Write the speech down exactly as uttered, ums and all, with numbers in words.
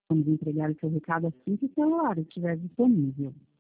Vamos entregar o seu recado assim que o celular estiver disponível.